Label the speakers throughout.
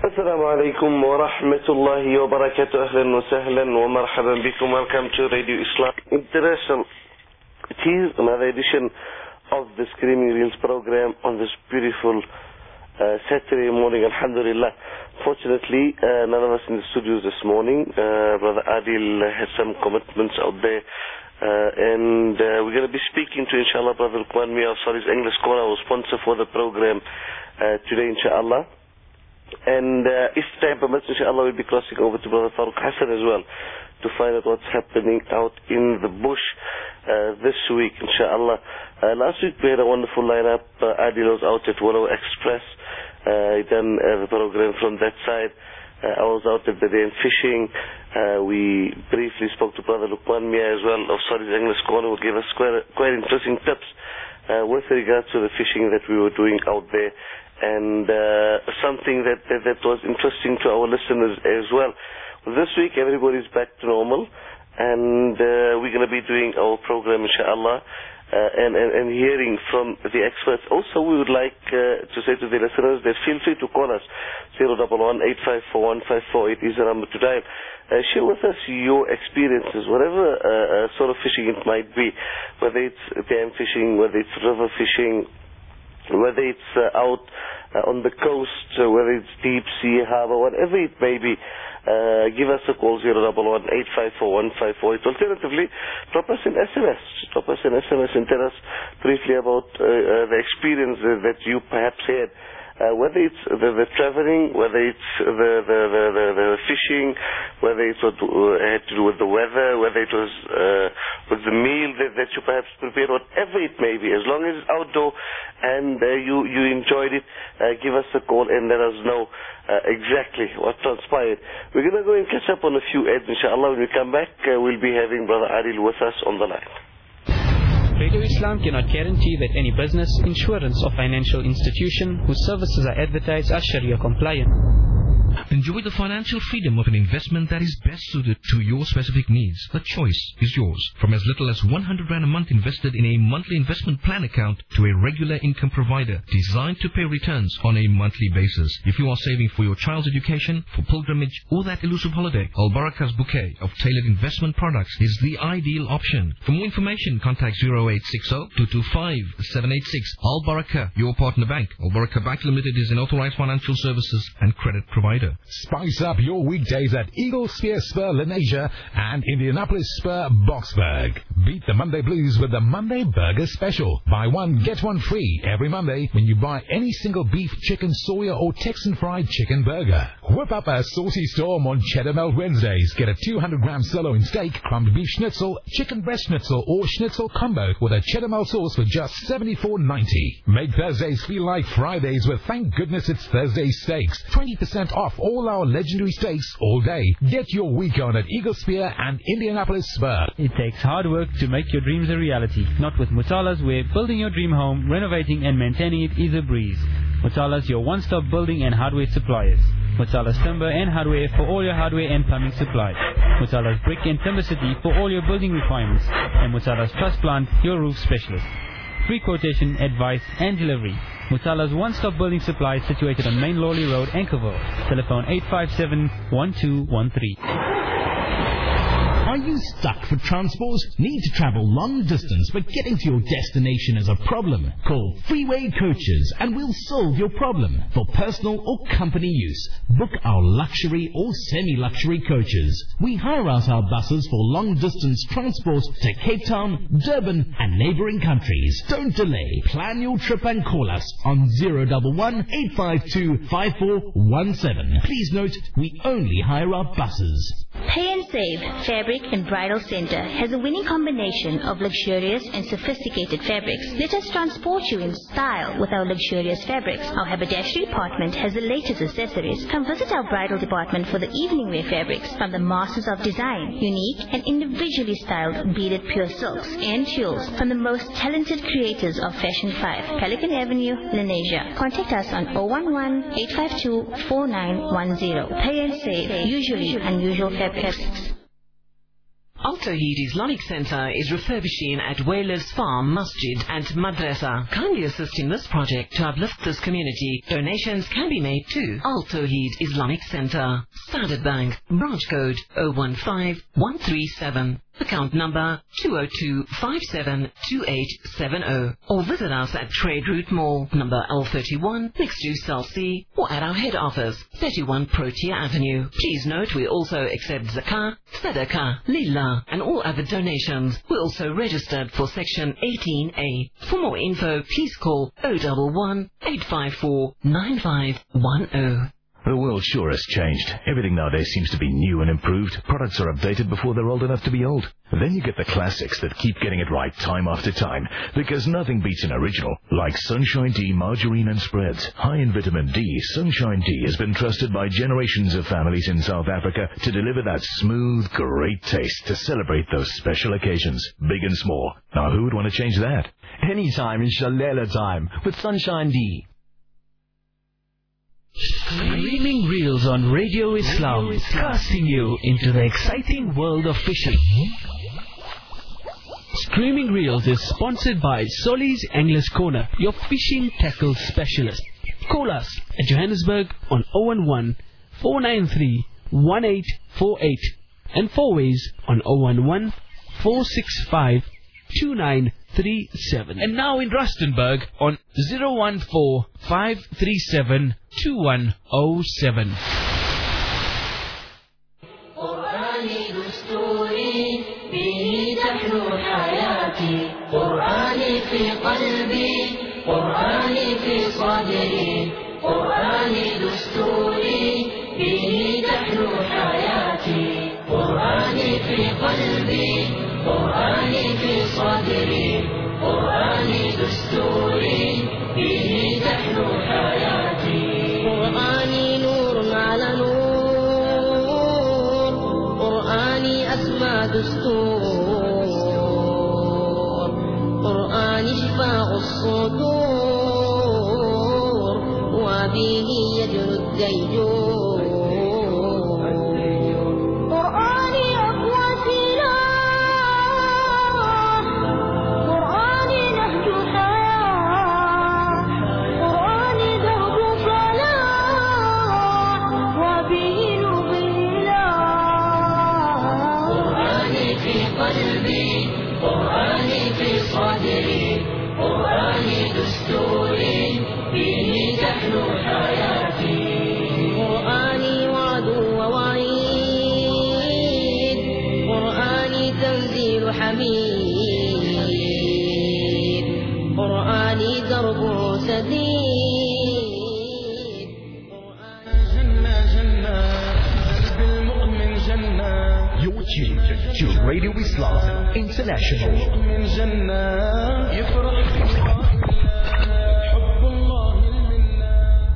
Speaker 1: السلام عليكم ورحمة الله وبركاته. أهلا وسهلا ومرحبا بكم. Welcome to Radio Islam International. It is another edition of the Screaming Reels program on this beautiful Saturday morning, alhamdulillah. Fortunately, none of us in the studios this morning. Brother Adil has some commitments out there. And we're going to be speaking to, inshallah, Brother Luqman Mia, sorry, his English scholar, our sponsor for the program today, inshallah. And if time permits, inshallah, we'll be crossing over to Brother Farooq Hassan as well to find out what's happening out in the bush this week, inshallah. Last week we had a wonderful lineup. Adil was out at Wallow Express. He done the program from that side. I was out at the day in fishing. We briefly spoke to Brother Luqman Mia as well. His English corner will give us quite interesting tips with regards to the fishing that we were doing out there. And something that was interesting to our listeners as well. This week everybody's back to normal, and we're going to be doing our program, inshallah, and hearing from the experts. Also, we would like to say to the listeners that feel free to call us. 011-8541-548 is the number to dial. Share with us your experiences, whatever sort of fishing it might be, whether it's dam fishing, whether it's river fishing, whether it's out on the coast, whether it's deep sea, harbor, whatever it may be. Give us a call, 011-8541-548. Alternatively, drop us an SMS. Drop us an SMS and tell us briefly about the experience that you perhaps had. Whether it's the traveling, whether it's the fishing, whether it's what had to do with the weather, whether it was with the meal that you perhaps prepared, whatever it may be, as long as it's outdoor and you enjoyed it, give us a call and let us know exactly what transpired. We're going to go and catch up on a few ads, inshallah. When we come back, we'll be having Brother Adil with us on the line.
Speaker 2: Radio Islam cannot guarantee that any business, insurance or financial institution whose services are advertised are Sharia compliant.
Speaker 3: Enjoy the financial freedom of an investment that is best suited to your specific needs. The choice is yours. From as little as 100 Rand a month invested in a monthly investment plan account to a regular income provider designed to pay returns on a monthly basis. If you are saving for your child's education, for pilgrimage or that elusive holiday, Al Baraka's bouquet of tailored investment products is the ideal option. For more information, contact 0860-225-786. Al Baraka, your partner bank. Al Baraka Bank Limited is an authorized financial services and credit provider.
Speaker 4: Spice up your weekdays at Eagle Sphere Spur Lenasia and Indianapolis Spur Boxburg. Beat the Monday blues with the Monday Burger Special. Buy one, get one free every Monday when you buy any single beef, chicken, soya or Texan fried chicken burger. Whip up a saucy storm on Cheddar Melt Wednesdays. Get a 200-gram sirloin steak, crumbed beef schnitzel, chicken breast schnitzel or schnitzel combo with a Cheddar Melt sauce for just $74.90. Make Thursdays feel like Fridays with Thank Goodness It's Thursday Steaks. 20% off all our legendary steaks all day. Get your week on at Eagle Spear and Indianapolis Spur.
Speaker 5: It takes hard work to make your dreams a reality. Not with Mutalas, where building your dream home, renovating and maintaining it is a breeze. Mutalas, your one-stop building and hardware suppliers. Mutalas Timber and Hardware for all your hardware and plumbing supplies. Mutalas Brick and Timber City for all your building requirements. And Mutalas Trust Plant, your roof specialist. Free quotation, advice and delivery. Mutala's one-stop building supply situated on Main Lawley Road, Anchorville. Telephone 857-1213.
Speaker 6: Are you stuck for transport? Need to travel long distance but getting to your destination is a problem? Call Freeway Coaches and we'll solve your problem. For personal or company use, book our luxury or semi-luxury coaches. We hire out our buses for long distance transport to Cape Town, Durban and neighbouring countries. Don't delay. Plan your trip and call us on 011-852-5417. Please note, we only hire our buses.
Speaker 7: Pay and Save Fabric and Bridal Center has a winning combination of luxurious and sophisticated fabrics. Let us transport you in style with our luxurious fabrics. Our haberdashery department has the latest accessories. Come visit our bridal department for the evening wear fabrics from the masters of design, unique and individually styled beaded pure silks and tulles from the most talented creators of Fashion 5, Pelican Avenue, Lenasia. Contact us on 011-852-4910. Pay and Save, usually unusual fabrics.
Speaker 8: Al Tawheed Islamic Center is refurbishing at Whalers Farm Masjid and Madrasa. Kindly assist in this project to uplift this community. Donations can be made to Al Tawheed Islamic Center, Standard Bank, branch code 015137. Account number 202572870, or visit us at Trade Route Mall, number L31, next to Cell C, or at our head office, 31 Protea Avenue. Please note we also accept Zakah, Sadaqah, Lillah, and all other donations. We're also registered for Section 18A. For more info, please call 011 854 9510.
Speaker 9: The world sure has changed. Everything nowadays seems to be new and improved. Products are updated before they're old enough to be old. Then you get the classics that keep getting it right time after time, because nothing beats an original, like Sunshine D margarine and spreads. High in vitamin D, Sunshine D has been trusted by generations of families in South Africa to deliver that smooth, great taste to celebrate those special occasions, big and small. Now who would want to change that?
Speaker 10: Anytime in Shalela time with Sunshine D.
Speaker 11: Streaming Reels on Radio Islam, casting you into the exciting world of fishing. Streaming Reels is sponsored by Soli's Anglers Corner, your fishing tackle specialist. Call us at Johannesburg on 011 493 1848 and Fourways on 011 465 2937. And now in Rustenburg on 014 537 2107.
Speaker 12: قرآني دستوري به تحلو حياتي قرآني في قلبي قرآني في صدري قرآني دستوري به تحلو حياتي قرآني في قلبي قرآني في صدري قرآني دستوري به تحلو حياتي قرآني نور على نور قرآني أسمى دستور قرآني شفاء الصدور وبه يجلو الديجور قرآني أقوى سلاح قرآني نهج حياة قرآني درب صلاح وبه نضيلا قرآني في قلبي قرآني في صدري قرآني دستوري به تحلو حياتي قرآني وعد ووعيد قرآني تنزيل حميد قرآني درب سديد جنة جنة قلب المؤمن جنة.
Speaker 10: You're tuned to Radio Islam International.
Speaker 12: المؤمن جنة يفرح حب الله المنة.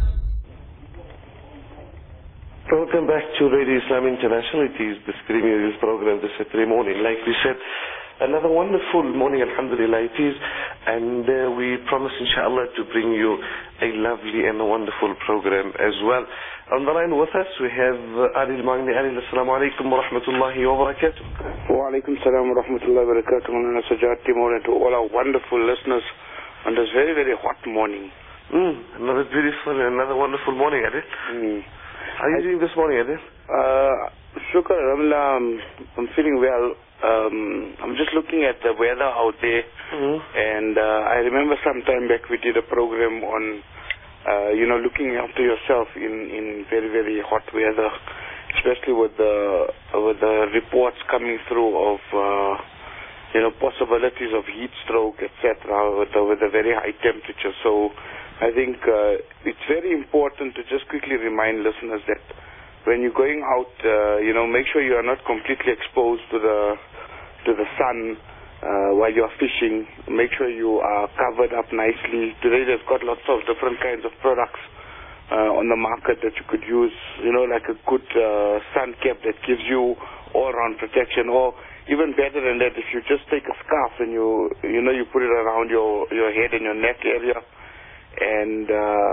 Speaker 1: Welcome back to Radio Islam International. It is the Screaming Reels program this Saturday morning. Like we said, another wonderful morning, alhamdulillah it is. And we promise, inshallah, to bring you a lovely and a wonderful program as well. On the line with us, we have Adil Magni. Adil, assalamu alaikum wa rahmatullahi wa barakatuh.
Speaker 13: Wa alaikum salam wa rahmatullahi wa barakatuh. And Sajjad Timur, and to all our wonderful listeners on this very, very hot morning.
Speaker 1: Another beautiful, another wonderful morning, Adil. How are you doing this morning, Adil?
Speaker 13: Shukr, Alhamdulillah, I'm feeling well. I'm just looking at the weather out there, and I remember some time back we did a program on, looking after yourself in very, very hot weather, especially with the reports coming through of, possibilities of heat stroke, etc., with the very high temperature. So I think it's very important to just quickly remind listeners that when you're going out, make sure you are not completely exposed to the sun while you're fishing. Make sure you are covered up nicely. Today they've got lots of different kinds of products on the market that you could use, like a good sun cap that gives you all-round protection, or even better than that, if you just take a scarf and you put it around your head and your neck area, and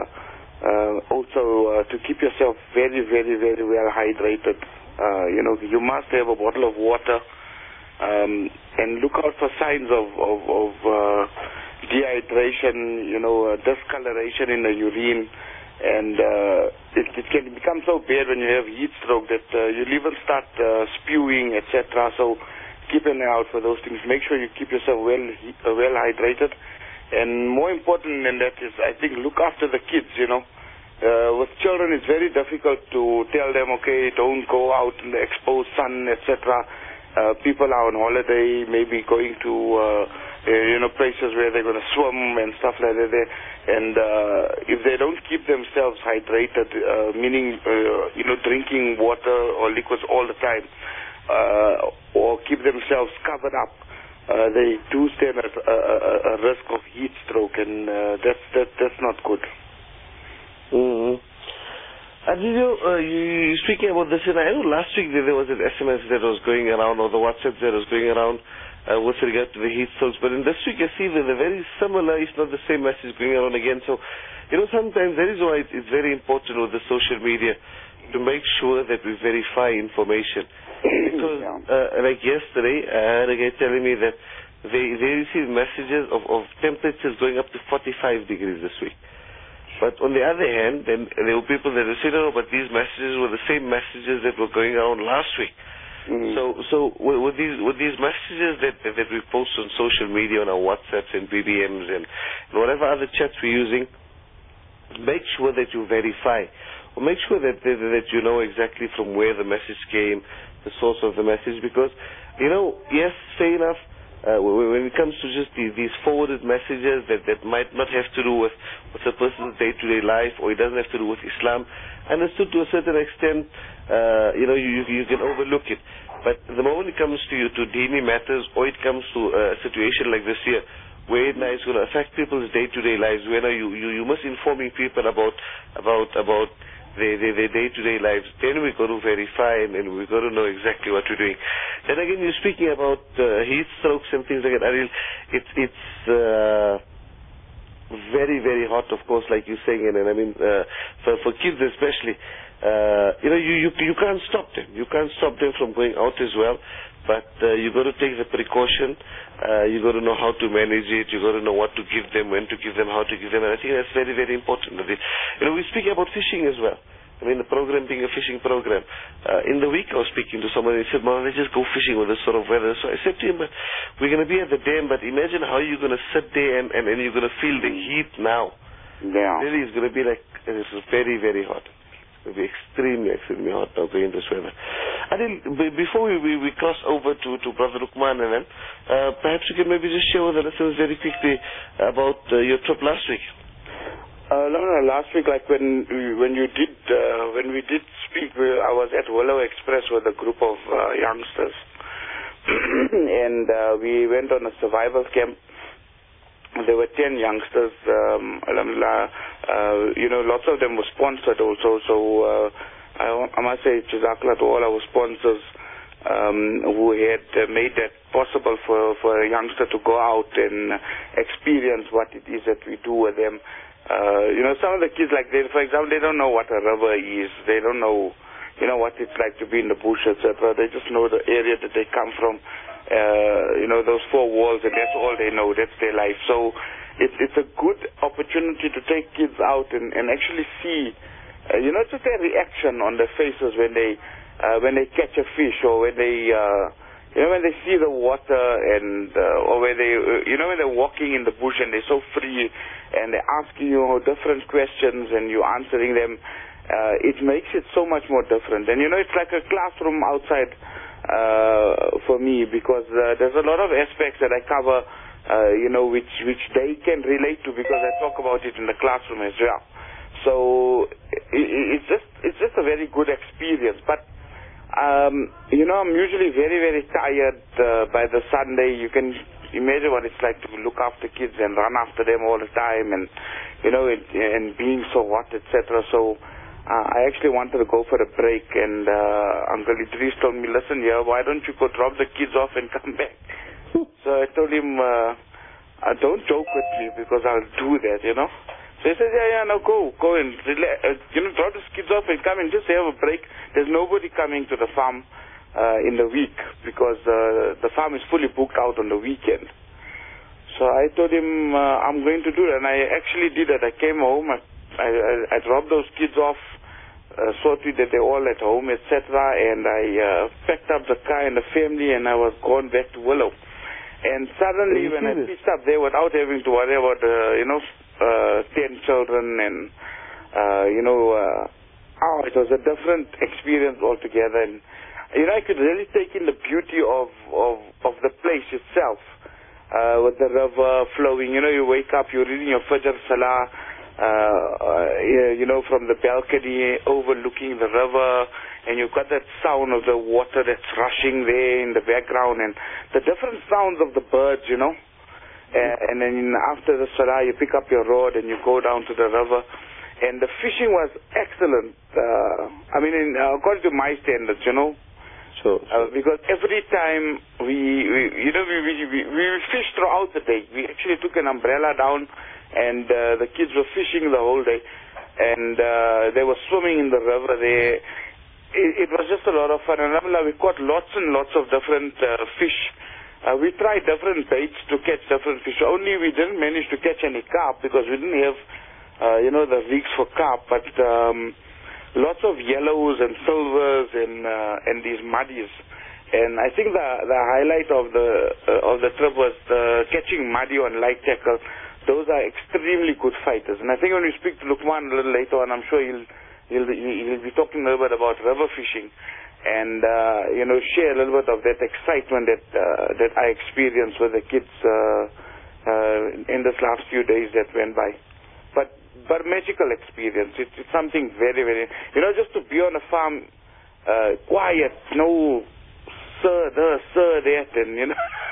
Speaker 13: also to keep yourself very, very, very well hydrated. You must have a bottle of water and look out for signs of dehydration, discoloration in the urine, and it can become so bad when you have heat stroke that you'll even start spewing, etc. So keep an eye out for those things. Make sure you keep yourself well hydrated, and more important than that is, I think, look after the kids. With children, it's very difficult to tell them, okay, don't go out in the exposed sun, etc. People are on holiday, maybe going to places where they're going to swim and stuff like that. And if they don't keep themselves hydrated, meaning drinking water or liquids all the time, or keep themselves covered up, they do stand at a risk of heat stroke, and that's not good.
Speaker 1: Mm-hmm. And you speaking about this, I know last week there was an SMS that was going around, or the WhatsApp that was going around with regard to the heat strokes. But in this week, I see that they're very similar, if not the same message going around again. So, sometimes that is why it's very important with the social media to make sure that we verify information. Because, like yesterday, I had a guy telling me that they received messages of temperatures going up to 45 degrees this week. But on the other hand, then there were people that were saying, but these messages were the same messages that were going around last week. Mm-hmm. So with these messages that we post on social media, on our WhatsApps and BBMs and whatever other chats we're using, make sure that you verify, or make sure that you know exactly from where the message came, the source of the message. Because, yes, fair enough, when it comes to just these forwarded messages that might not have to do with a person's day-to-day life, or it doesn't have to do with Islam, understood to a certain extent, you can overlook it. But the moment it comes to dini matters, or it comes to a situation like this here, where it's going to affect people's day-to-day lives, where you must informing people about their day-to-day lives, then we've got to verify and we've got to know exactly what we're doing. Then again, you're speaking about heat strokes and things like that. Adil, it's very, very hot, of course, like you're saying, and I mean, for kids especially, you can't stop them. You can't stop them from going out as well, but you got to take the precaution. You got to know how to manage it. You got to know what to give them, when to give them, how to give them, and I think that's very, very important. We speak about fishing as well. I mean, the program being a fishing program. In the week, I was speaking to someone, and he said, "Mom, let's just go fishing with this sort of weather." So I said to him, "We're going to be at the dam, but imagine how you're going to sit there and you're going to feel the heat now."
Speaker 13: Yeah.
Speaker 1: Really, it's going to be like, it's very, very hot. It will be extremely, extremely hot now going this weather. Adil, before we cross over to Brother Luqman, and then perhaps you can maybe just share with the listeners very quickly about your trip last week.
Speaker 13: Last week, like when we did speak, I was at Willow Express with a group of youngsters, and we went on a survival camp. There were 10 youngsters. Lots of them were sponsored also. So I must say, Jazakallah to all our sponsors who had made that possible for a youngster to go out and experience what it is that we do with them. Some of the kids, like for example, they don't know what a river is. They don't know, what it's like to be in the bush, etc. They just know the area that they come from. Those four walls, and that's all they know. That's their life. So it's a good opportunity to take kids out and actually see, just their reaction on their faces when they catch a fish, or when they when they see the water, and or when they when they're walking in the bush and they're so free and they're asking you different questions and you're answering them. It makes it so much more different. And it's like a classroom outside for me, because there's a lot of aspects that I cover, which they can relate to, because I talk about it in the classroom as well. So it's just a very good experience. But I'm usually very, very tired by the Sunday. You can imagine what it's like to look after kids and run after them all the time, and and being so hot, etc. So I actually wanted to go for a break, and Uncle Idris told me, "Listen, why don't you go drop the kids off and come back?" So I told him, "Don't joke with me, because I'll do that, So he said, no, go and relax, drop the kids off and come and just have a break. There's nobody coming to the farm. in the week because the farm is fully booked out on the weekend. So I told him I'm going to do it, and I actually did it. I came home, I dropped those kids off, saw to it that they're all at home, etc., and I packed up the car and the family, and I was going back to Willow. And suddenly, when I pitched up there without having to worry about 10 children, and it was a different experience altogether. And I could really take in the beauty of the place itself. With the river flowing, you wake up, you're reading your Fajr Salah, from the balcony overlooking the river, and you've got that sound of the water that's rushing there in the background, and the different sounds of the birds, and then after the Salah, you pick up your rod and you go down to the river, and the fishing was excellent. According to my standards, because every time we fished throughout the day. We actually took an umbrella down, and the kids were fishing the whole day, and they were swimming in the river there. It was just a lot of fun, and we caught lots and lots of different fish. We tried different baits to catch different fish. Only we didn't manage to catch any carp because we didn't have the rigs for carp, but lots of yellows and silvers and these muddies. And I think the highlight of the trip was catching muddy on light tackle. Those are extremely good fighters. And I think when we speak to Luqman a little later on, I'm sure he'll be talking a little bit about river fishing and share a little bit of that excitement that I experienced with the kids in this last few days that went by. But magical experience. It's something very, very... just to be on a farm, quiet, no sir that, and,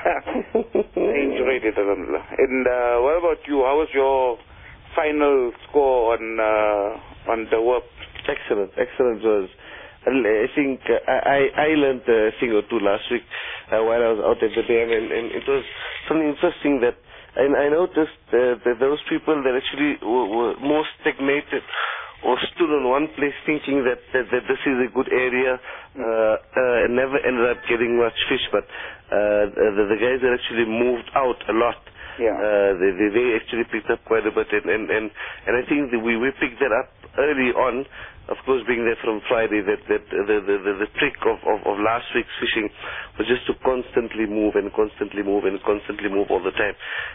Speaker 13: I enjoyed it. And what about you? How was your final score on the work?
Speaker 1: Excellent. Was... I think I learned a thing or two last week while I was out at the dam, and it was something interesting that I noticed that those people that actually were more stagnated or stood on one place thinking that this is a good area and never ended up getting much fish, but the guys that actually moved out a lot. They actually picked up quite a bit, and I think that we picked that up early on. Of course, being there from Friday, that the trick of last week's fishing was just to constantly move all the time,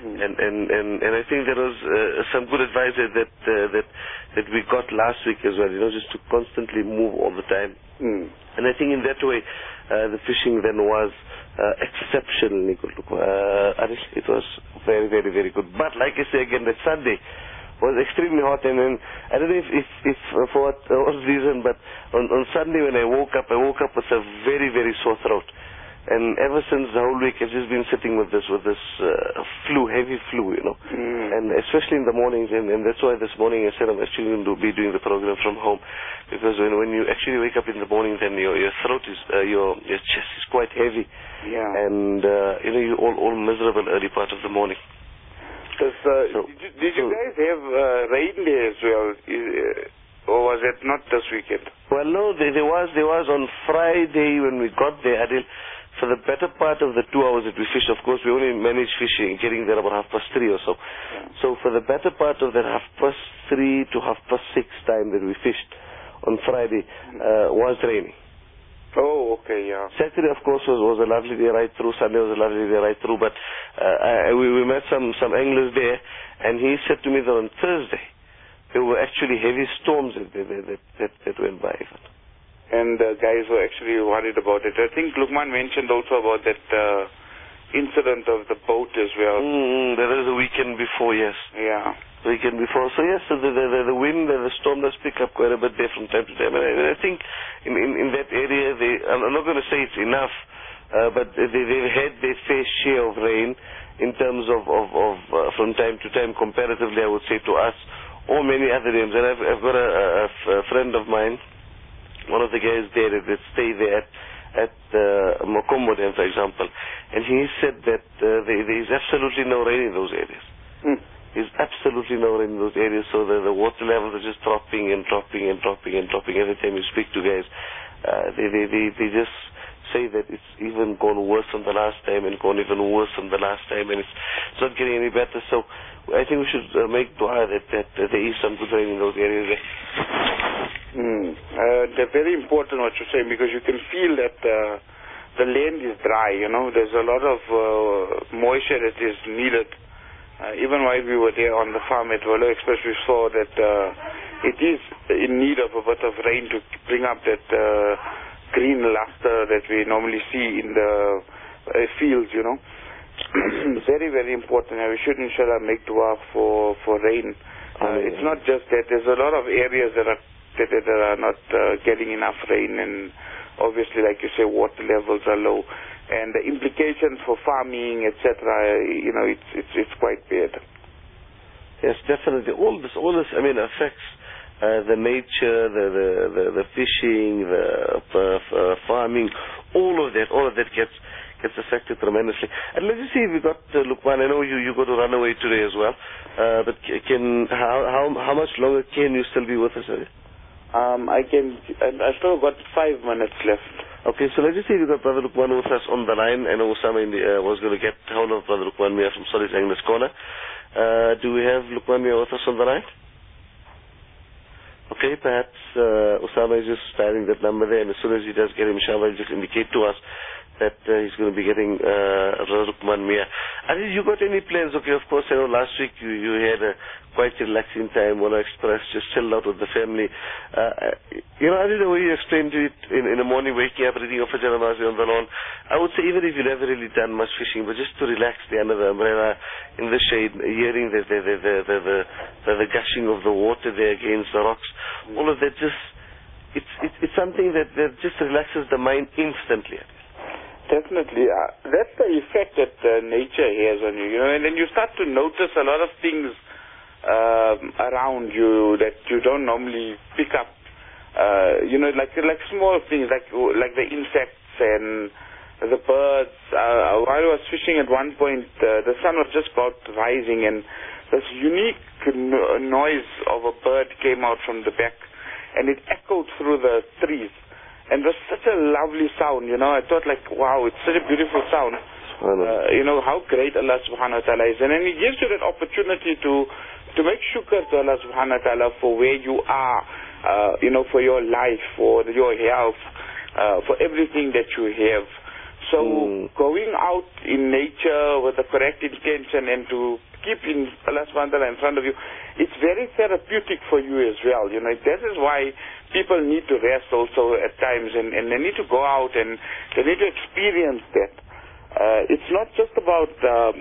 Speaker 1: and I think there was some good advice that we got last week as well. Just to constantly move all the time, and I think in that way the fishing then was exceptionally good. It was very, very, very good. But like I say again, that Sunday was extremely hot, and then I don't know if for what reason, but on Sunday when I woke up with a very, very sore throat, and ever since the whole week I've just been sitting with this heavy flu, and especially in the mornings, and that's why this morning I said I'm actually going to be doing the program from home, because when you actually wake up in the morning, then your throat is your chest is quite heavy, and you're all miserable early part of the morning. Did you guys have rain there as well, or was it not this weekend? Well, no, there was on Friday when we got there, Adil. For the better part of the 2 hours that we fished, of course, we only managed fishing, getting there about 3:30 or so. So for the better part of that 3:30 to 6:30 time that we fished on Friday was raining. Oh, okay, yeah. Saturday, of course, was a lovely day right through. Sunday was a lovely day right through. But we met some anglers there, and he said to me that on Thursday there were actually heavy storms that went by. And guys were actually worried about it. I think Luqman mentioned also about that incident of the boat as well. That was the weekend before, yes. Yeah. Weekend before. So yes, so the wind and the storm does pick up quite a bit there from time to time. And I think in that area, I'm not going to say it's enough, but they've had their fair share of rain in terms of from time to time, comparatively, I would say, to us or many other dams. And I've got a friend of mine, one of the guys there that stay there at Mokombo Dam, for example, and he said that there is absolutely no rain in those areas. There's absolutely no rain in those areas, so the water levels are just dropping every time you speak to guys. they just say that it's even gone worse than the last time and gone even worse than the last time, and it's not getting any better. So I think we should make dua that there is some good rain in those areas there.
Speaker 13: They're very important what you're saying, because you can feel that the land is dry, you know. There's a lot of moisture that is needed. Even while we were there on the farm at Wallo Express, we saw that it is in need of a bit of rain to bring up that green luster that we normally see in the fields, you know. Very, very important. We should, inshallah, make dua for rain. It's not just that. There's a lot of areas that are not getting enough rain, and obviously, like you say, water levels are low, and the implications for farming, etc., you know, it's quite bad.
Speaker 1: Yes, definitely. All this, I mean, affects the nature, the fishing, the farming, all of that gets affected tremendously. And let's just see if we got Luqman. I know you got to run away today as well, but how much longer can you still be with us? I still got 5 minutes left.
Speaker 12: Okay, so let's just see if we've got Brother Luqman with us on the line. I know Osama was going to get hold of Brother Luqman Mia from Solid English Corner. Do we have Luqman Mia with us on the line? Okay, perhaps Osama is just dialing that number there, and as soon as he does get him, inshallah, he'll just indicate to us that he's going to be getting Luqman Mia. Aziz, you got any plans? Okay, of course, I know last week you had a quite relaxing time, Wallo Express, just chilled out with the family. Aziz, the way you explained it in the morning, waking up, reading a Fajr Namaz on the lawn, I would say even if you never really done much fishing, but just to relax there under the umbrella in the shade, hearing the gushing of the water there against the rocks, all of that just, it's something that just relaxes the mind instantly.
Speaker 13: Definitely. That's the effect that nature has on you, and then you start to notice a lot of things around you that you don't normally pick up. Like small things, like the insects and the birds. While I was fishing at one point, the sun was just about rising, and this unique noise of a bird came out from the back, and it echoed through the trees. And it was such a lovely sound, I thought wow, it's such a beautiful sound. How great Allah subhanahu wa ta'ala is. And then He gives you that opportunity to make shukr to Allah subhanahu wa ta'ala for where you are, for your life, for your health, for everything that you have. So going out in nature with the correct intention and to keep Allah subhanahu wa ta'ala in front of you, it's very therapeutic for you as well. That is why people need to rest also at times, and they need to go out and they need to experience that. It's not just about,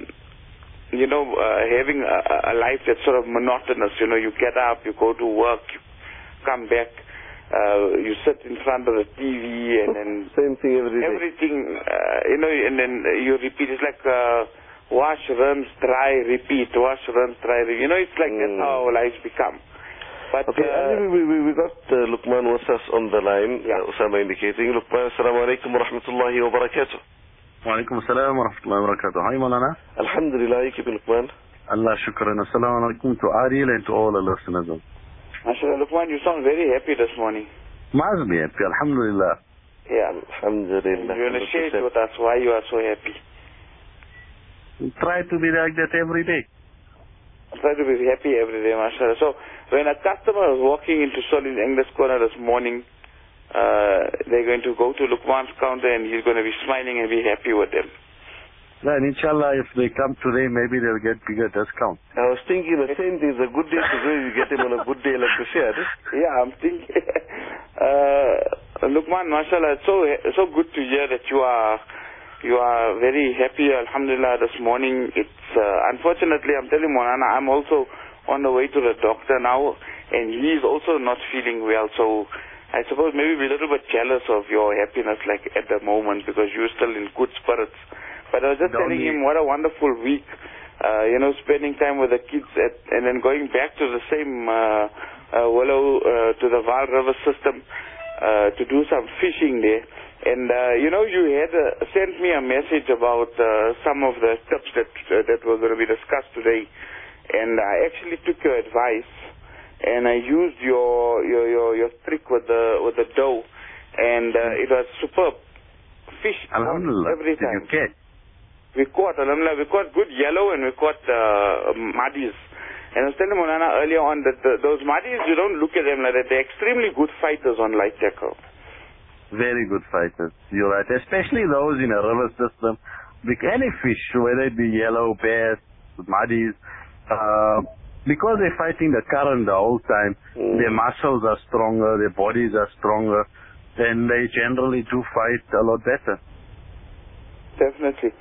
Speaker 13: having a life that's sort of monotonous. You get up, you go to work, you come back, you sit in front of the TV, and then
Speaker 12: same thing every day.
Speaker 13: Everything, and then you repeat. It's like wash, rinse, dry, repeat. Wash, rinse, dry, repeat. It's like that's how our lives become. But,
Speaker 12: okay, we got Luqman with us on the line, Osama indicating. Luqman, assalamu alaikum wa rahmatullahi wa barakatuh.
Speaker 14: Wa alaikum assalam wa rahmatullahi wa barakatuh. Hi, Malana.
Speaker 12: Alhamdulillah, you keeping Luqman?
Speaker 14: Allah shukran. Assalamu alaikum to Ariel and to all the listeners.
Speaker 13: MashaAllah, Luqman, you sound very happy this morning.
Speaker 14: Must be happy, alhamdulillah.
Speaker 13: Yeah.
Speaker 12: Alhamdulillah.
Speaker 13: You want to share with us why you are so happy?
Speaker 14: Try to be like that every day.
Speaker 13: Try to be happy every day, mashallah. So, when a customer is walking into Solid English Corner this morning, they're going to go to Luqman's counter and he's going to be smiling and be happy with them.
Speaker 14: Then, inshallah, if they come today, maybe they'll get bigger discount.
Speaker 12: I was thinking the same thing. It's a good day to go. You get him on a good day like this year.
Speaker 13: Yeah, I'm thinking. Luqman, mashallah, it's so good to hear that you are very happy, alhamdulillah, this morning. It's unfortunately, I'm telling Monana, I'm also on the way to the doctor now, and he's also not feeling well. So I suppose maybe we're a little bit jealous of your happiness, like at the moment, because you're still in good spirits. But I was just telling him what a wonderful week, spending time with the kids, and then going back to the same Wallo, to the Vaal River system, to do some fishing there. And, you had sent me a message about some of the tips that were going to be discussed today. And I actually took your advice, and I used your trick with the dough. And and it was superb. Fish every time.
Speaker 14: Did you catch?
Speaker 13: We caught, alhamdulillah, we caught good yellow and we caught maddies. And I was telling Monana earlier on that those maddies, you don't look at them like that. They're extremely good fighters on light tackle.
Speaker 14: Very good fighters. You're right. Especially those in a river system. Any fish, whether it be yellow, bass, maddies, because they're fighting the current the whole time, their muscles are stronger, their bodies are stronger, and they generally do fight a lot better.
Speaker 13: Definitely.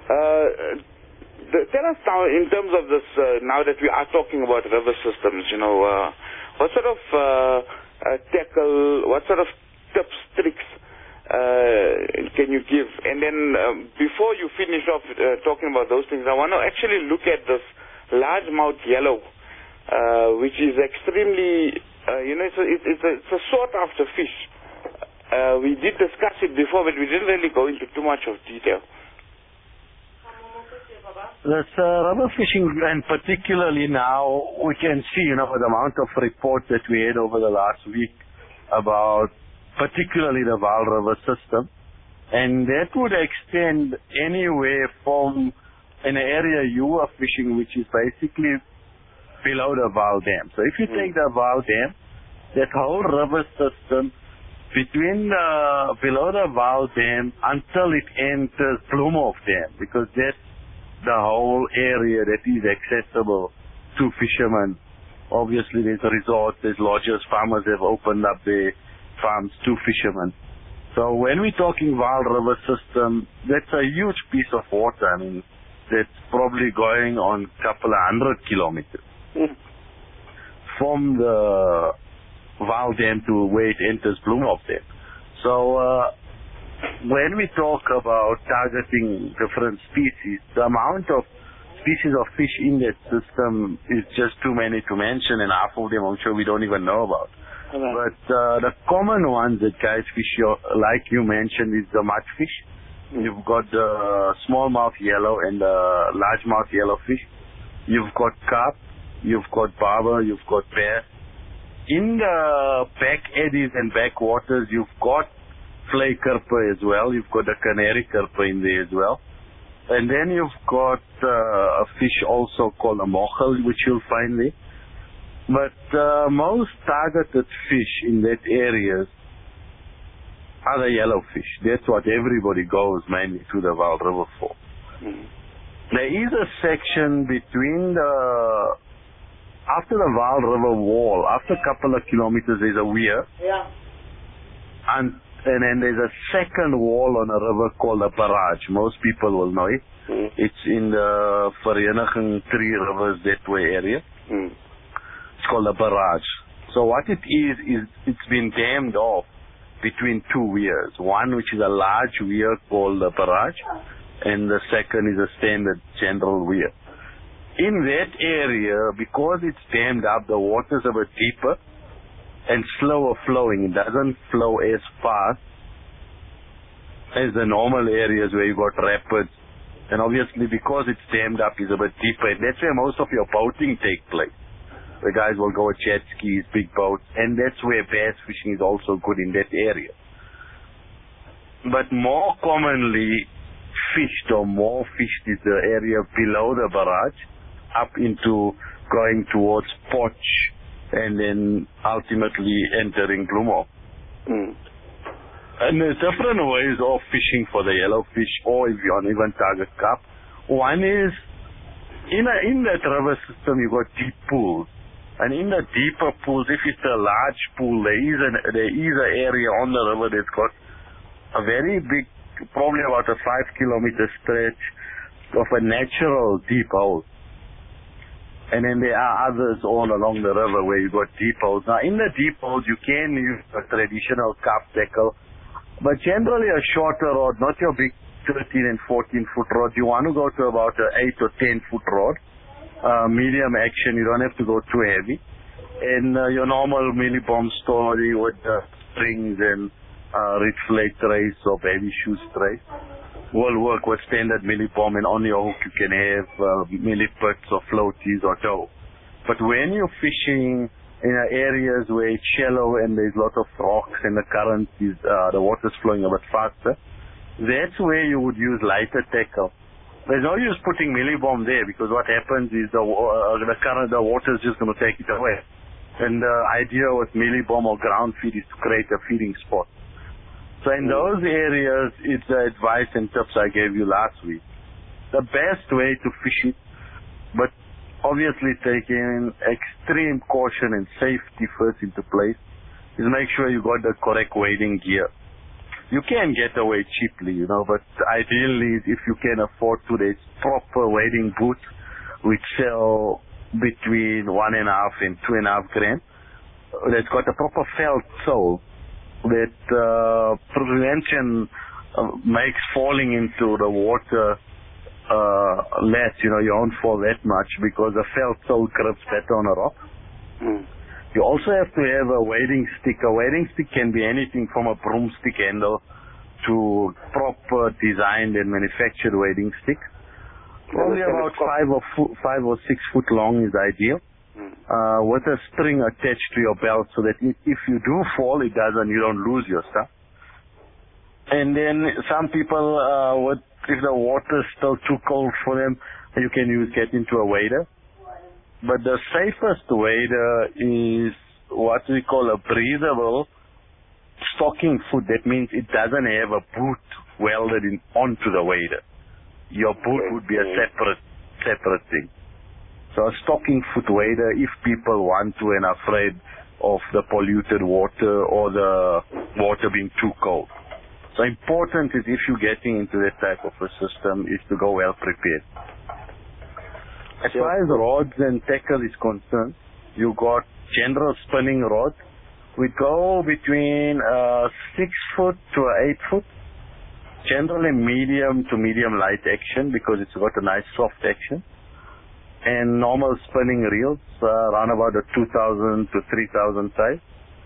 Speaker 13: Tell us now, in terms of this, now that we are talking about river systems, what sort of tackle, what sort of tips, tricks can you give? And then before you finish off talking about those things, I want to actually look at this largemouth yellow, which is extremely, it's a sought after fish. We did discuss it before, but we didn't really go into too much of detail.
Speaker 14: This rubber fishing, and particularly now, we can see, the amount of reports that we had over the last week about particularly the Vaal River system, and that would extend anywhere from an area you are fishing, which is basically below the Vaal Dam. So if you take the Vaal Dam, that whole river system between below the Vaal Dam until it enters Bloemhof Dam, because that's the whole area that is accessible to fishermen. Obviously there's resorts, there's lodges, farmers have opened up their farms to fishermen. So when we're talking Vaal River system, that's a huge piece of water. I mean, that's probably going on a couple of 100 kilometers from the Vaal Dam to where it enters Bloemhof Dam. So when we talk about targeting different species, the amount of species of fish in that system is just too many to mention, and half of them I'm sure we don't even know about. But the common ones that guys fish, like you mentioned, is the mudfish. You've got the smallmouth yellow and the largemouth yellowfish. You've got carp, you've got barber, you've got bass. In the back eddies and backwaters, you've got flay kerper as well. You've got a canary kerper in there as well. And then you've got a fish also called a mochel, which you'll find there. But most targeted fish in that area are the yellowfish. That's what everybody goes mainly to the Vaal River for. There is a section between after the Vaal River wall, after a couple of kilometers, there's a weir.
Speaker 15: Yeah.
Speaker 14: And then there's a second wall on a river called a barrage. Most people will know it. It's in the Vereniging Three Rivers that way area. It's called a barrage. So what it is it's been dammed off between two weirs. One which is a large weir called the barrage, and the second is a standard general weir. In that area, because it's dammed up, the water's a bit deeper and slower flowing. It doesn't flow as fast as the normal areas where you got rapids. And obviously because it's dammed up, it's a bit deeper. And that's where most of your boating take place. The guys will go with jet skis, big boats, and that's where bass fishing is also good in that area. But more commonly fished or more fished is the area below the barrage, up into going towards Potch, and then ultimately entering Bloemhof. And there's different ways of fishing for the yellowfish, or if you want even target carp. One is, in that river system you got deep pools. And in the deeper pools, if it's a large pool, there is an area on the river that's got a very big, probably about a 5-kilometer stretch of a natural deep hole. And then there are others all along the river where you got deep holes. Now in the deep holes you can use a traditional carp tackle, but generally a shorter rod, not your big 13 and 14 foot rod. You want to go to about an 8 or 10 foot rod. Medium action, you don't have to go too heavy. And your normal millibomb story with strings and red flag trays or baby shoe trays will work with standard millibomb, and on your hook you can have millipits or floaties or tow. But when you're fishing in areas where it's shallow and there's a lot of rocks and the current is, the water's flowing a bit faster. That's where you would use lighter tackle. There's no use putting millibomb there because what happens is the water is just going to take it away. And the idea with millibomb or ground feed is to create a feeding spot. So in those areas, it's the advice and tips I gave you last week. The best way to fish it, but obviously taking extreme caution and safety first into place, is make sure you got the correct wading gear. You can get away cheaply, you know, but ideally, if you can afford to, there's proper wading boots which sell between 1.5 and 2.5 grand. That's got a proper felt sole that prevention makes falling into the water less, you know, you won't fall that much because the felt sole grips better on a rock. You also have to have a wading stick. A wading stick can be anything from a broomstick handle to proper designed and manufactured wading stick. Probably about 5 or 6 foot long is ideal. With a string attached to your belt so that if you do fall, you don't lose your stuff. And then some people, if the water is still too cold for them, you can get into a wader. But the safest wader is what we call a breathable stocking foot. That means it doesn't have a boot welded onto the wader. Your boot would be a separate thing. So a stocking foot wader if people want to and are afraid of the polluted water or the water being too cold. So important is if you're getting into that type of a system is to go well prepared. As far as rods and tackle is concerned, you got general spinning rod. We go between 6 foot to 8 foot. Generally medium to medium light action because it's got a nice soft action. And normal spinning reels, around about the 2,000 to 3,000 size.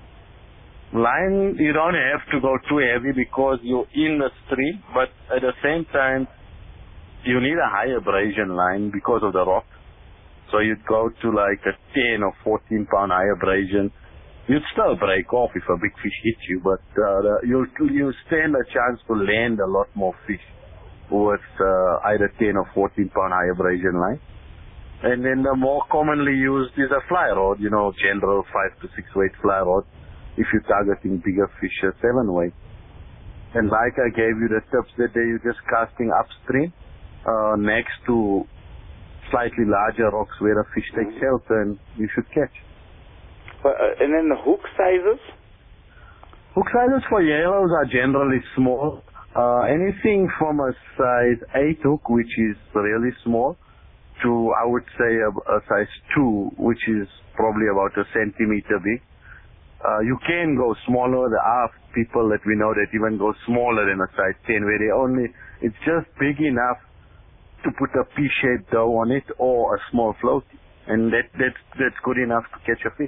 Speaker 14: Line, you don't have to go too heavy because you're in the stream, but at the same time, you need a high abrasion line because of the rock. So you'd go to like a 10 or 14 pound high abrasion. You'd still break off if a big fish hits you, but you'll stand a chance to land a lot more fish with either 10 or 14 pound high abrasion line. And then the more commonly used is a fly rod, you know, general 5 to 6 weight fly rod. If you're targeting bigger fish, a 7 weight. And like I gave you the tips that you're just casting upstream, next to slightly larger rocks where a fish takes shelter and you should catch.
Speaker 13: And then the hook sizes?
Speaker 14: Hook sizes for yellows are generally small. Anything from a size 8 hook, which is really small, to I would say a size 2, which is probably about a centimeter big. You can go smaller. There are people that we know that even go smaller than a size 10, where it's just big enough to put a pea-shaped dough on it or a small floaty. And that's good enough to catch a fish.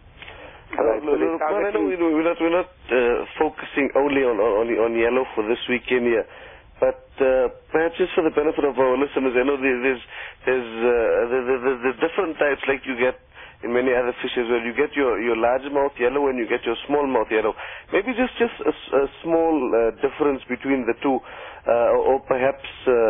Speaker 12: I know we're not focusing only on yellow for this weekend here, but perhaps just for the benefit of our listeners, I know there's different types like you get in many other fishes where you get your largemouth yellow and you get your smallmouth yellow. Maybe just a small difference between the two, or perhaps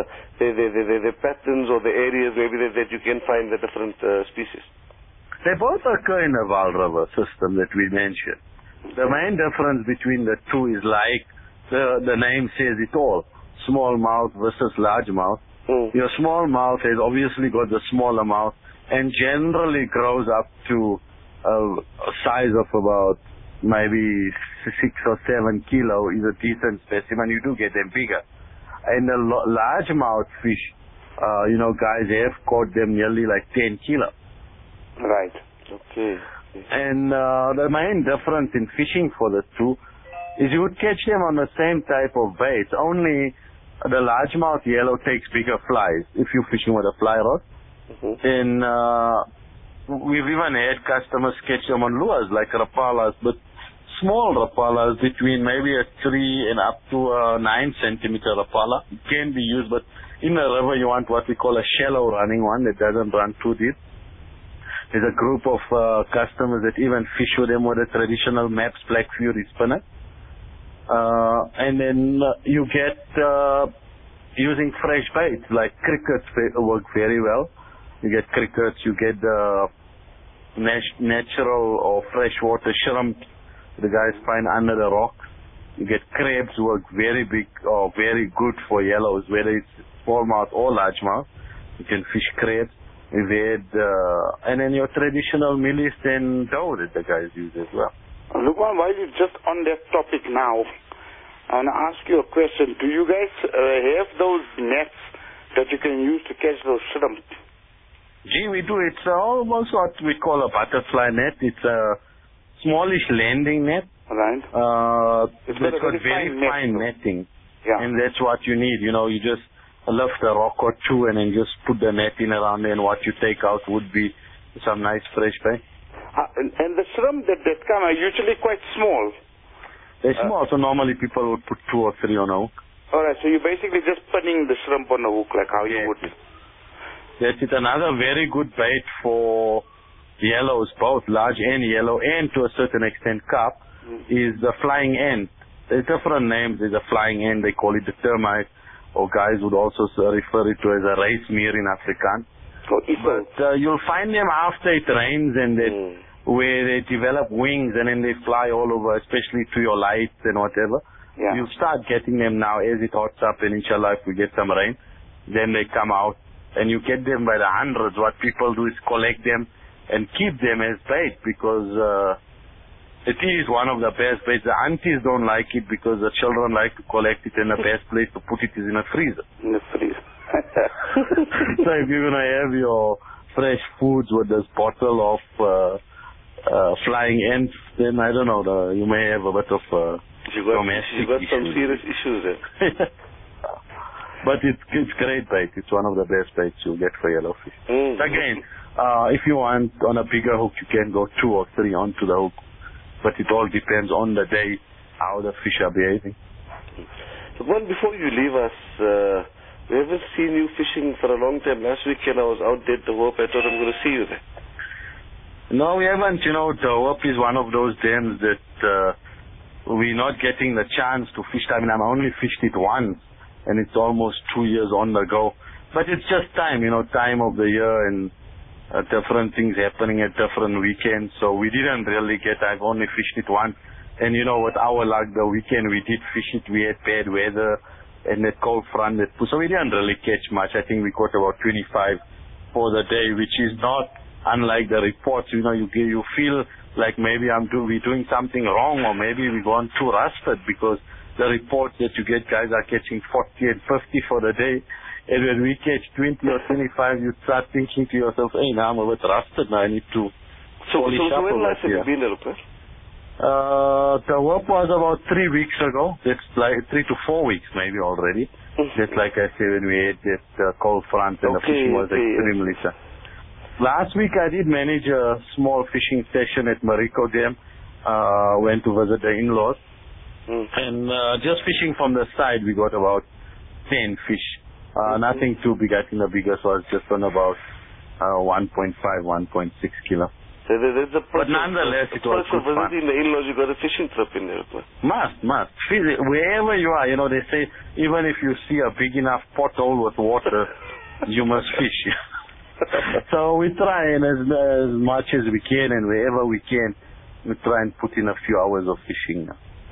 Speaker 12: the patterns or the areas maybe that you can find the different species.
Speaker 14: They both occur in the Vaal River system that we mentioned. The main difference between the two is like the name says it all, smallmouth versus largemouth. Your smallmouth has obviously got the smaller mouth and generally grows up to a size of about maybe 6 or 7 kilo is a decent specimen. You do get them bigger. And the largemouth fish, guys have caught them nearly like 10 kilo.
Speaker 13: Right.
Speaker 12: Okay.
Speaker 14: And the main difference in fishing for the two is you would catch them on the same type of bait. Only the largemouth yellow takes bigger flies if you're fishing with a fly rod. And we've even had customers catch them on lures like rapalas, but small rapalas between maybe a 3 and up to a 9 centimeter rapala can be used, but in the river you want what we call a shallow running one that doesn't run too deep. There's a group of customers that even fish with them with the traditional Maps Black Fury spinner. And then you get using fresh baits like crickets work very well. You get crickets, you get the natural or freshwater shrimp the guys find under the rocks. You get crabs work very big or very good for yellows, whether it's smallmouth or largemouth. You can fish crabs. We've had, and then your traditional millies and dough that the guys use as well.
Speaker 13: Lukman, while you're just on that topic now, I want to ask you a question. Do you guys have those nets that you can use to catch those shrimp?
Speaker 14: Gee, we do. It's almost what we call a butterfly net. It's a smallish landing net.
Speaker 13: Right.
Speaker 14: It's got very fine netting.
Speaker 13: Yeah.
Speaker 14: And that's what you need. You know, you just lift a rock or two and then just put the net in around there, and what you take out would be some nice fresh bait.
Speaker 13: And the shrimp that come are usually quite small.
Speaker 14: They're small, so normally people would put 2 or 3 on a hook.
Speaker 13: Alright, so you're basically just putting the shrimp on the hook like how you would.
Speaker 14: That's it. Another very good bait for yellows, both large and yellow, and to a certain extent carp, is the flying end. There's different names. There's a flying end, they call it the termite, or guys would also refer it to as a race meer in Afrikaans. But you'll find them after it rains and where they develop wings and then they fly all over, especially to your lights and whatever.
Speaker 13: Yeah.
Speaker 14: You'll start getting them now as it hots up, and inshallah if we get some rain, then they come out and you get them by the hundreds. What people do is collect them and keep them as bait because it is one of the best baits. The aunties don't like it because the children like to collect it, and the best place to put it is in a freezer.
Speaker 13: In the freezer.
Speaker 14: So if you're going to have your fresh foods with this bottle of flying ants, then I don't know, you may have a bit of
Speaker 12: you got some serious issues there.
Speaker 14: But it's great bait. It's one of the best baits you'll get for yellowfish. Again, if you want on a bigger hook, you can go 2 or 3 onto the hook. But it all depends on the day, how the fish are behaving.
Speaker 12: One, before you leave us, we haven't seen you fishing for a long time. Last weekend I was out there at the Hope. I thought I'm going to see you there.
Speaker 14: No, we haven't. You know, the Hope is one of those dams that we're not getting the chance to fish. I mean, I've only fished it once, and it's almost 2 years on the go. But it's just time, you know, time of the year and different things happening at different weekends. So we didn't really I've only fished it once. And you know, with our luck, the weekend we did fish it, we had bad weather and that cold front. So we didn't really catch much. I think we caught about 25 for the day, which is not unlike the reports. You know, you feel like maybe we're doing something wrong, or maybe we've gone too rusted, because the reports that you get, guys are catching 40 and 50 for the day. And when we catch 20 or 25, you start thinking to yourself, hey, now I'm a bit rusted now, I need to polish up. So
Speaker 12: when last have you been there, okay?
Speaker 14: The work was about 3 weeks ago. That's like 3 to 4 weeks maybe already. Just like I said, when we had that cold front and the fishing was extremely tough. Last week I did manage a small fishing session at Mariko Dam. Went to visit the in-laws. And just fishing from the side, we got about 10 fish. Nothing too big. I think the biggest was just on about 1.5, 1.6 kilo.
Speaker 12: So
Speaker 14: but nonetheless, it was good fun.
Speaker 12: Visiting the in-laws, you got a fishing trip in there.
Speaker 14: Must. Wherever you are, you know, they say, even if you see a big enough pothole with water, you must fish. So we try, and as much as we can, and wherever we can, we try and put in a few hours of fishing.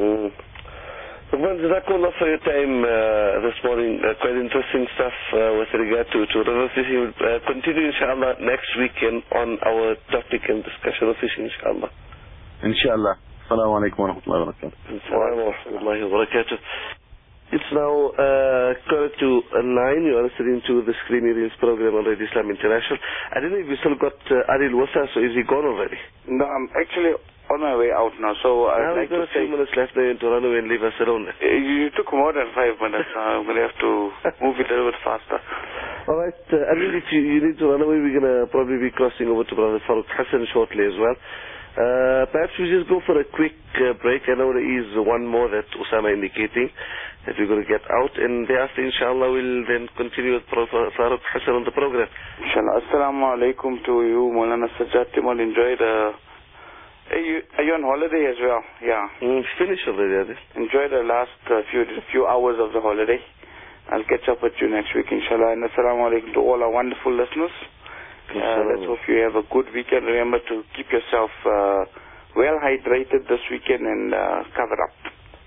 Speaker 12: Jazakallah for your time this morning. Quite interesting stuff with regard to river fishing. We'll continue inshallah next weekend on our topic and discussion of fishing inshallah.
Speaker 14: Inshallah. Assalamu alaikum wa rahmatullahi wa barakatuh.
Speaker 12: Assalamu alaikum wa rahmatullahi wa barakatuh. It's now 9:15. You are listening to the Screaming Reels program on Radio Islam International. I don't know if you still got Adil Wasa, so is he gone already?
Speaker 13: No, I'm actually on my way out now, so I'd like to say...
Speaker 12: a few minutes left there to run away and leave us alone.
Speaker 13: You took more than 5 minutes. I'm going to have to move it a little bit faster.
Speaker 12: All right. I mean, if you need to run away, we're going to probably be crossing over to Brother Farooq Hassan shortly as well. Perhaps we just go for a quick break. I know there is one more that Usama indicating that we're going to get out, and thereafter, inshallah, we'll then continue with Farooq Hassan on the program.
Speaker 13: Inshallah. Assalamu alaikum to you, Maulana Sajjad Timur. Enjoy the... Are you on holiday as well? Yeah.
Speaker 12: Finished already.
Speaker 13: Enjoy the last few hours of the holiday. I'll catch up with you next week, inshallah. And assalamu alaikum to all our wonderful listeners. Let's hope you have a good weekend. Remember to keep yourself well hydrated this weekend and cover up.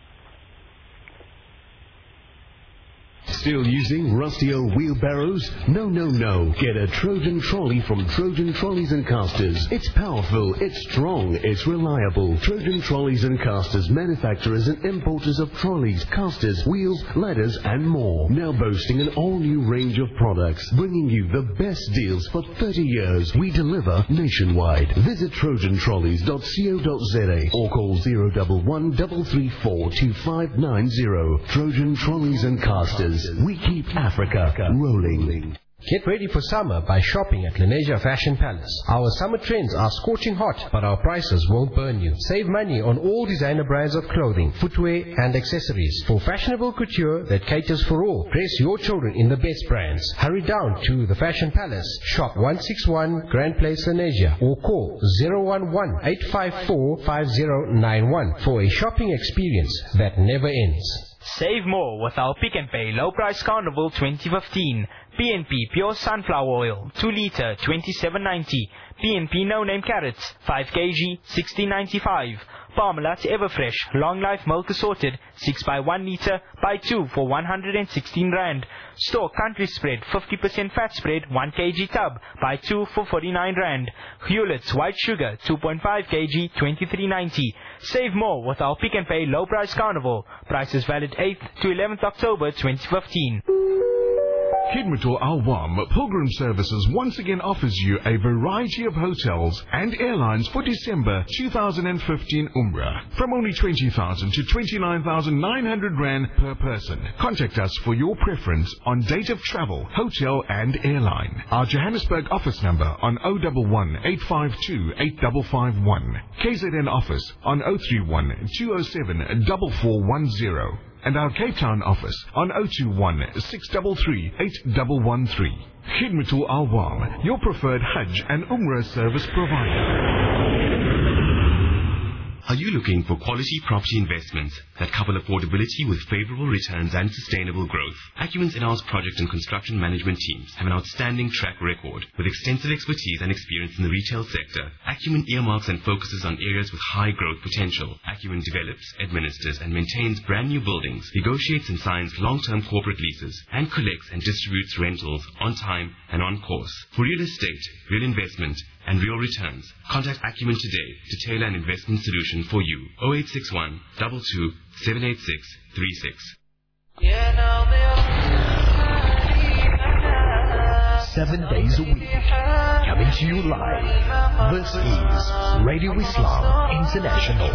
Speaker 15: Still using rusty old wheelbarrows? No, no, no. Get a Trojan trolley from Trojan Trolleys and Casters. It's powerful, it's strong, it's reliable. Trojan Trolleys and Casters, manufacturers and importers of trolleys, casters, wheels, ladders and more. Now boasting an all-new range of products, bringing you the best deals for 30 years. We deliver nationwide. Visit trojantrolleys.co.za or call 011 334 2590. Trojan Trolleys and Casters. We keep Africa rolling.
Speaker 16: Get ready for summer by shopping at Lenasia Fashion Palace. Our summer trends are scorching hot, but our prices won't burn you. Save money on all designer brands of clothing, footwear and accessories. For fashionable couture that caters for all, dress your children in the best brands. Hurry down to the Fashion Palace, shop 161 Grand Place Lenasia, or call 011-854-5091 for a shopping experience that never ends.
Speaker 17: Save more with our Pick and Pay Low Price Carnival 2015. PNP Pure Sunflower Oil, 2 litre, 27.90. PNP No Name Carrots, 5 kg, 16.95. Parmalat Everfresh Long Life Milk Assorted, 6 by 1 litre, by 2 for 116 rand. Store Country Spread 50% fat spread, 1 kg tub, by 2 for 49 rand. Hewlett's White Sugar 2.5 kg, 23.90. Save more with our Pick and Pay Low Price Carnival. Prices valid 8th to 11th October 2015.
Speaker 18: Khidmatul Awam Pilgrim Services once again offers you a variety of hotels and airlines for December 2015 Umrah from only 20,000 to 29,900 Rand per person. Contact us for your preference on date of travel, hotel and airline. Our Johannesburg office number on 011-852-8551. KZN office on 031-207-4410. And our Cape Town office on 021-633-8113. Khidmatul Awam, your preferred Hajj and Umrah service provider.
Speaker 19: Are you looking for quality property investments that couple affordability with favorable returns and sustainable growth? Acumen's in-house project and construction management teams have an outstanding track record with extensive expertise and experience in the retail sector. Acumen earmarks and focuses on areas with high growth potential. Acumen develops, administers and maintains brand new buildings, negotiates and signs long-term corporate leases, and collects and distributes rentals on time and on course. For real estate, real investment, and real returns, contact Acumen today to tailor an investment solution for you. 0861 22 786 36.
Speaker 10: 7 days a week, coming to you live. This is Radio Islam International.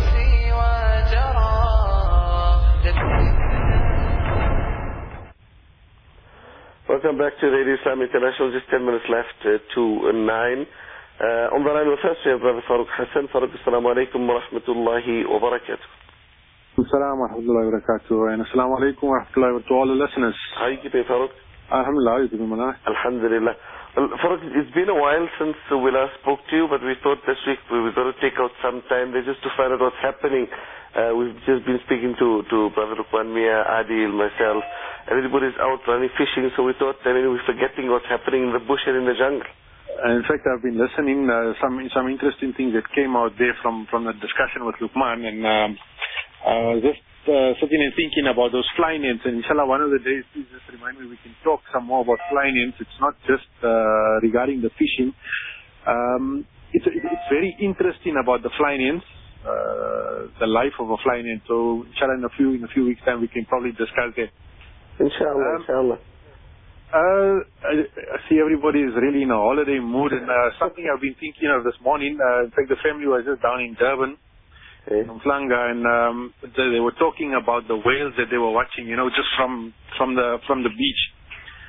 Speaker 12: Welcome back to Radio Islam International. Just 10 minutes left to 9. On the line with us, we have Brother Farooq Hassan. Farooq, assalamu alaikum wa rahmatullahi wa barakatuh.
Speaker 20: Assalamu alaikum wa barakatuh. And assalamu alaikum wa rahmatullahi wa to all the listeners.
Speaker 12: How are you keeping, Farooq?
Speaker 20: Alhamdulillah, how are you keeping, Malana?
Speaker 12: Alhamdulillah. Well, Farooq, it's been a while since we last spoke to you, but we thought this week we were going to take out some time there just to find out what's happening. We've just been speaking to Brother Rukwan Mia, Adil, myself. Everybody's out running fishing, so we thought that we're forgetting what's happening in the bush and in the jungle.
Speaker 20: In fact, I've been listening some interesting things that came out there from the discussion with Lukman, and just sitting and thinking about those fly nets. And inshallah, one of the days, please just remind me, we can talk some more about fly nets. It's not just regarding the fishing. It's very interesting about the fly nets, the life of a fly net. So inshallah, in a few weeks' time, we can probably discuss that.
Speaker 12: Inshallah, inshallah.
Speaker 20: I see everybody is really in a holiday mood, and something I've been thinking of this morning. In fact, the family was just down in Durban, in Mhlanga, and they were talking about the whales that they were watching, just from the beach.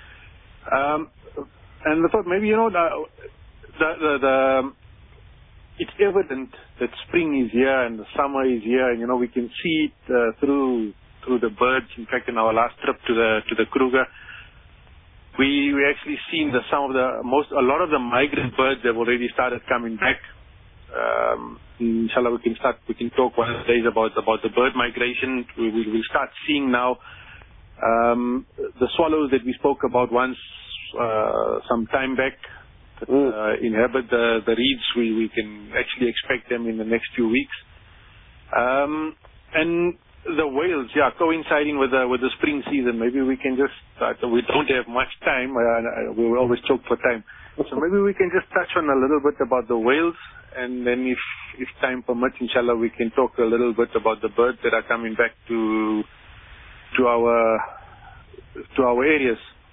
Speaker 20: And I thought maybe the it's evident that spring is here and the summer is here, and we can see it through the birds. In fact, in our last trip to the Kruger, we actually seen a lot of the migrant birds have already started coming back. Inshallah, we can talk one of the days about the bird migration. We'll start seeing now the swallows that we spoke about once some time back that inhabit the reeds. We can actually expect them in the next few weeks. And the whales, coinciding with the spring season. Maybe we can just we don't have much time. We always choke for time. So maybe we can just touch on a little bit about the whales, and then if time permits, inshallah, we can talk a little bit about the birds that are coming back to our areas.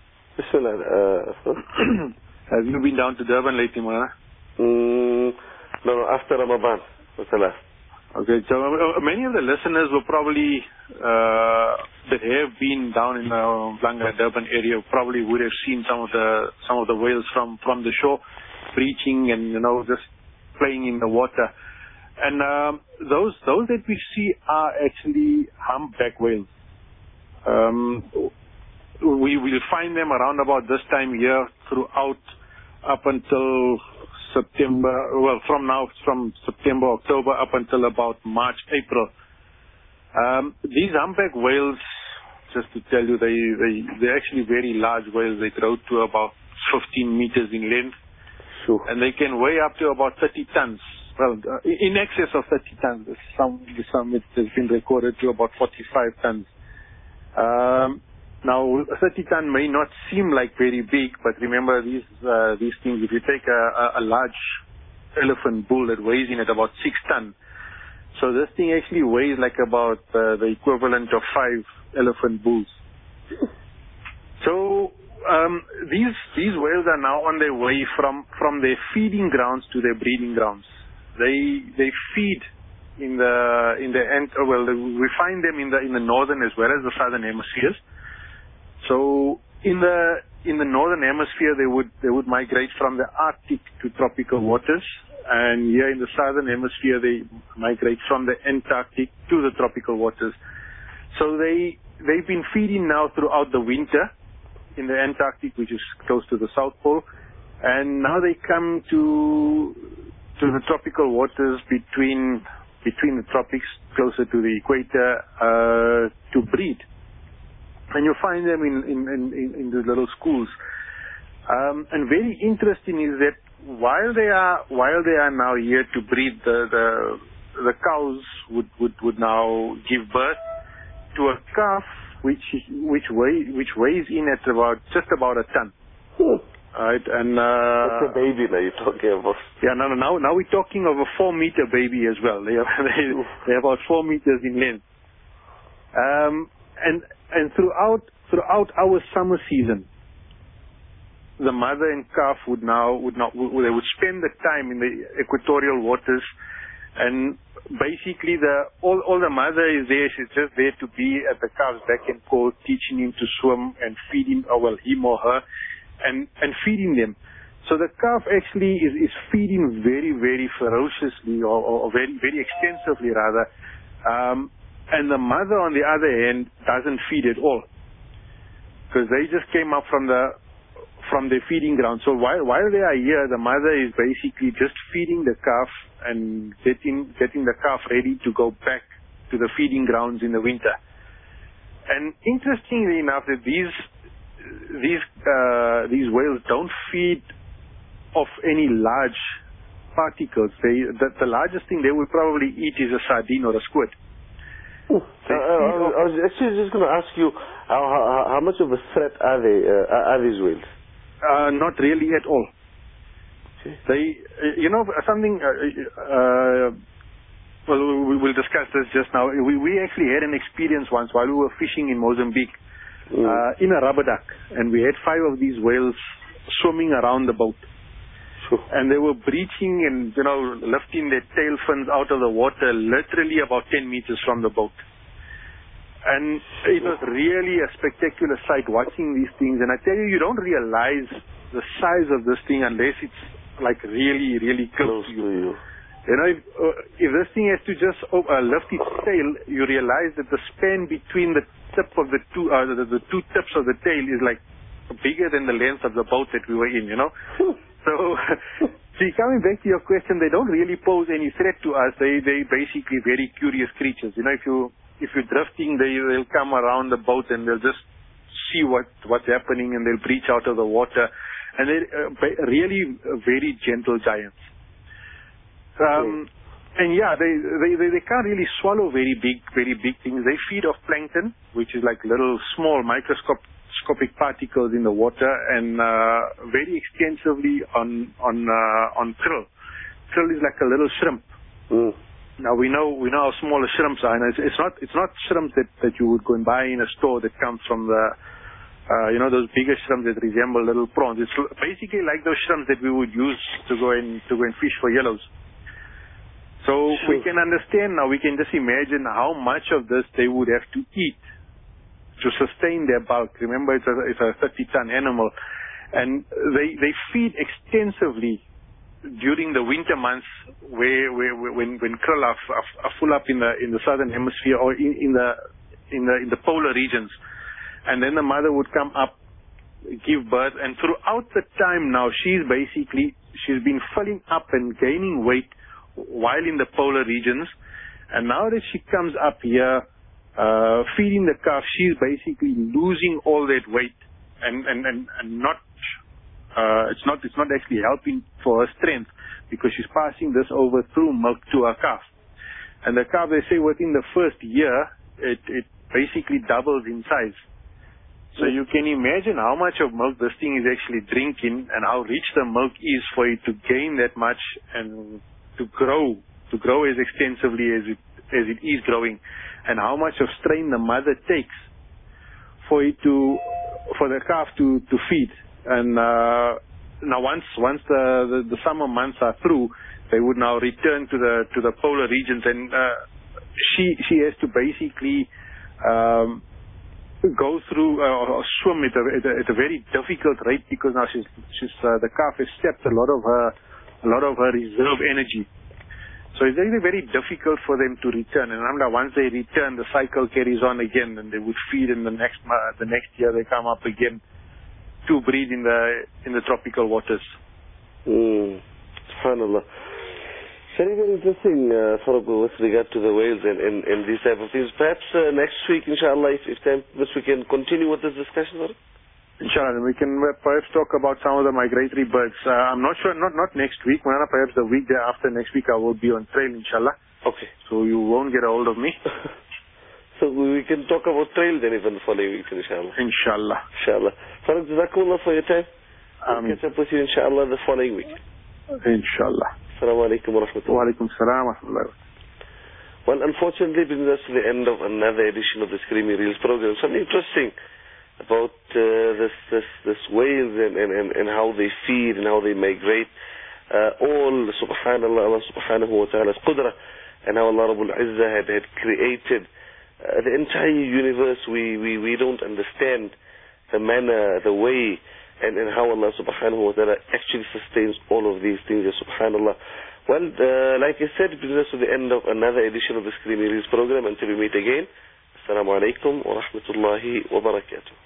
Speaker 20: Have you been down to Durban lately, Mona?
Speaker 12: No, after Ramadan.
Speaker 20: Okay, so many of the listeners will probably that have been down in the Umhlanga Durban area probably would have seen some of the whales from the shore breaching and just playing in the water. And those that we see are actually humpback whales. We will find them around about this time here throughout up until September. Well, from September, October up until about March, April. These humpback whales, just to tell you, they're actually very large whales. They grow to about 15 meters in length. Sure. And they can weigh up to about 30 tons. Well, in excess of 30 tons. Some it has been recorded to about 45 tons. Now, 30 ton may not seem like very big, but remember these things. If you take a large elephant bull that weighs in at about 6 ton, so this thing actually weighs like about the equivalent of 5 elephant bulls. So these whales are now on their way from their feeding grounds to their breeding grounds. They feed in the end. Well, we find them in the northern as well as the southern hemispheres. So in the northern hemisphere, they would migrate from the Arctic to tropical waters, and here in the southern hemisphere, they migrate from the Antarctic to the tropical waters. So they've been feeding now throughout the winter in the Antarctic, which is close to the South Pole, and now they come to the tropical waters between the tropics, closer to the equator, to breed. And you find them in the little schools. And very interesting is that while they are now here to breed, the cows would now give birth to a calf which weighs in at just about a ton. Right, and
Speaker 12: that's a baby that you're talking about.
Speaker 20: Yeah, now we're talking of a 4-meter baby as well. They're about 4 meters in length. And throughout our summer season, the mother and calf would spend the time in the equatorial waters, and basically all the mother is there. She's just there to be at the calf's beck and call, teaching him to swim and feeding, him or her, and feeding them. So the calf actually is feeding very, very ferociously, or very, very extensively rather. And the mother, on the other hand, doesn't feed at all, because they just came up from their feeding ground. So while they are here, the mother is basically just feeding the calf and getting the calf ready to go back to the feeding grounds in the winter. And interestingly enough, that these whales don't feed off any large particles. The largest thing they would probably eat is a sardine or a squid.
Speaker 12: I was actually just going to ask you, how much of a threat are these whales?
Speaker 20: Not really at all. They, something. Well, we'll discuss this just now. We actually had an experience once while we were fishing in Mozambique, in a rubber duck, and we had 5 of these whales swimming around the boat. Sure. And they were breaching and, lifting their tail fins out of the water literally about 10 meters from the boat. And it was really a spectacular sight watching these things. And I tell you, you don't realize the size of this thing unless it's like really, really close to you. If this thing has to just lift its tail, you realize that the span between the tip of the two tips of the tail is like bigger than the length of the boat that we were in, So, see, coming back to your question, they don't really pose any threat to us. They basically very curious creatures. If you're drifting, they'll come around the boat and they'll just see what's happening, and they'll breach out of the water. And they're really very gentle giants. And yeah, they can't really swallow very big things. They feed off plankton, which is like little small microscopic particles in the water, and very extensively on krill. Krill is like a little shrimp. Now we know how small the shrimps are, and it's not shrimps that you would go and buy in a store that comes from those bigger shrimps that resemble little prawns. It's basically like those shrimps that we would use to go and fish for yellows. So we can understand now, we can just imagine how much of this they would have to eat to sustain their bulk. Remember, it's a 30-ton animal. And they feed extensively during the winter months when krill are full up in the southern hemisphere or in the polar regions. And then the mother would come up, give birth, and throughout the time now, she's been filling up and gaining weight while in the polar regions, and now that she comes up here feeding the calf, she's basically losing all that weight, and not it's not actually helping for her strength, because she's passing this over through milk to her calf. And the calf, they say within the first year it basically doubles in size. So you can imagine how much of milk this thing is actually drinking, and how rich the milk is for it to gain that much and to grow as extensively as it is growing, and how much of strain the mother takes for the calf to feed. And now once the summer months are through, they would now return to the polar regions, and she has to basically go through or swim at a very difficult rate, because now the calf has sapped a lot of her reserve energy. So it's really very difficult for them to return. And once they return, the cycle carries on again, and they would feed in the next year. They come up again to breed in the tropical waters.
Speaker 1: SubhanAllah. Very, very interesting, Farooq, with regard to the whales and these type of things. Perhaps next week, inshallah, if time permits, we can continue with this discussion, Farooq?
Speaker 20: Inshallah, we can perhaps talk about some of the migratory birds. I'm not sure, not next week, perhaps the week after next week I will be on trail, inshallah.
Speaker 1: Okay. So
Speaker 20: you won't get a hold of me.
Speaker 1: So we can talk about trail then even the following week, inshallah.
Speaker 20: Inshallah.
Speaker 1: Inshallah. Farooq, jazakumullah for your time. I'll catch up with you, inshallah, the following week.
Speaker 20: Inshallah.
Speaker 1: Assalamu alaikum wa rahmatullah.
Speaker 20: Wa alaikum salam wa rahmatullah.
Speaker 1: Well, unfortunately, brings us to the end of another edition of the Screaming Reels program. Something interesting about this whales and how they feed and how they migrate. All subhanallah, Allah subhanahu wa ta'ala's qudra, and how Allah Rabbul Izzah had created the entire universe. We don't understand the manner, the way, and how Allah subhanahu wa ta'ala actually sustains all of these things, subhanallah. Well, like I said, it brings us to the end of another edition of the Screaming Reels program. Until we meet again, Assalamu alaikum wa rahmatullahi wa barakatuh.